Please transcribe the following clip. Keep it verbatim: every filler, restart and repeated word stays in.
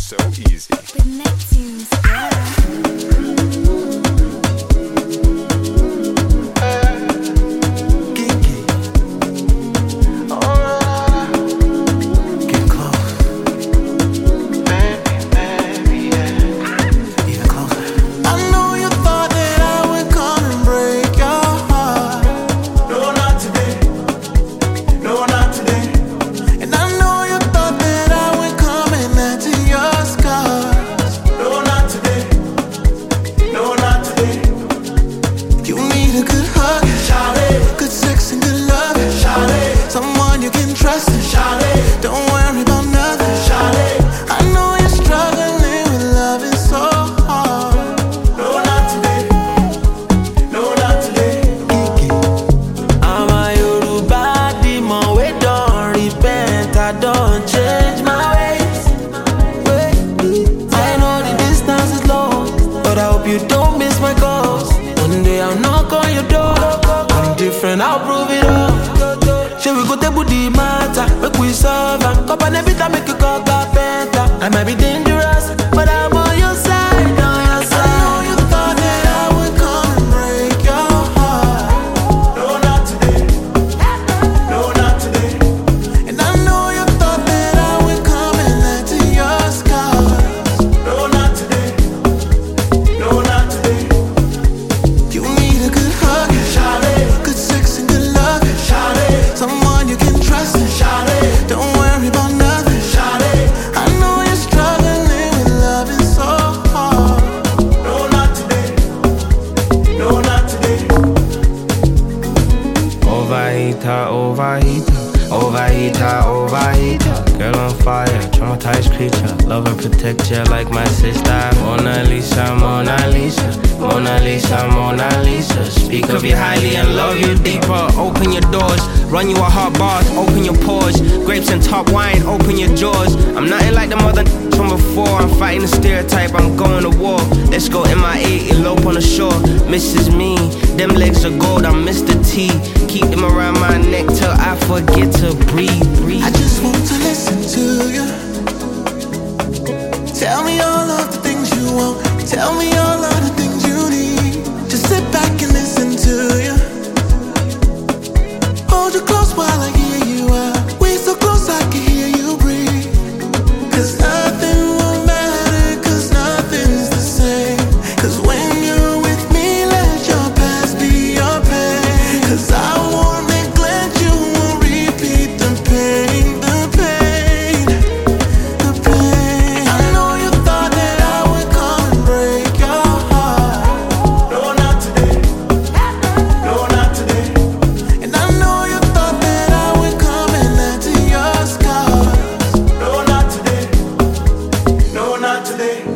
so easy. With Neptune's, yeah. I'll prove it all. Shall we go table the matter? Make we solve and cup and every time make you call carpenter. I might be dangerous, but I'm on your side, on your side. I know you thought that I would come and break your heart. No, not today. No, not today. And I know you thought that I would come and let to your scars. No, not today. No, not today. You need a good hug, Charlie. good sex and good love, Charlie. someone you can trust, Charlie. Don't worry about nothing, Charlie. I know you're struggling with loving so hard. No, not today. No, not today. Overheater, overheater, overheater, overheater. Girl on fire, traumatized creature. Love and protect you like my sister. Mona Lisa, Mona Lisa, Mona Lisa, Mona Lisa. Speak of you highly and love you deeper. Open your doors, run you a hot bath, open your pores. Grapes and top wine, open your jaws. I'm nothing like the mother from before. I'm fighting the stereotype, I'm going to war. Let's go M I A, elope on the shore. Missus Me, them legs are gold, I'm Mister T. Keep them around my neck till I forget to breathe, breathe. I just want to listen to you. Tell me all of the things you want. Tell me all of the things you need. Just sit back and listen to you. Hold you close while I hear you out. We so close I can hear you breathe. Cause nothing will matter, cause nothing's the same. Cause when you're with me, let your past be your pain. Cause I won't neglect you, won't repeat the pain, the pain, the pain. I know you thought that I would come and break your heart. No, not today. No, not today. And I know you thought that I would come and add to your scars. No, not today. No, not today.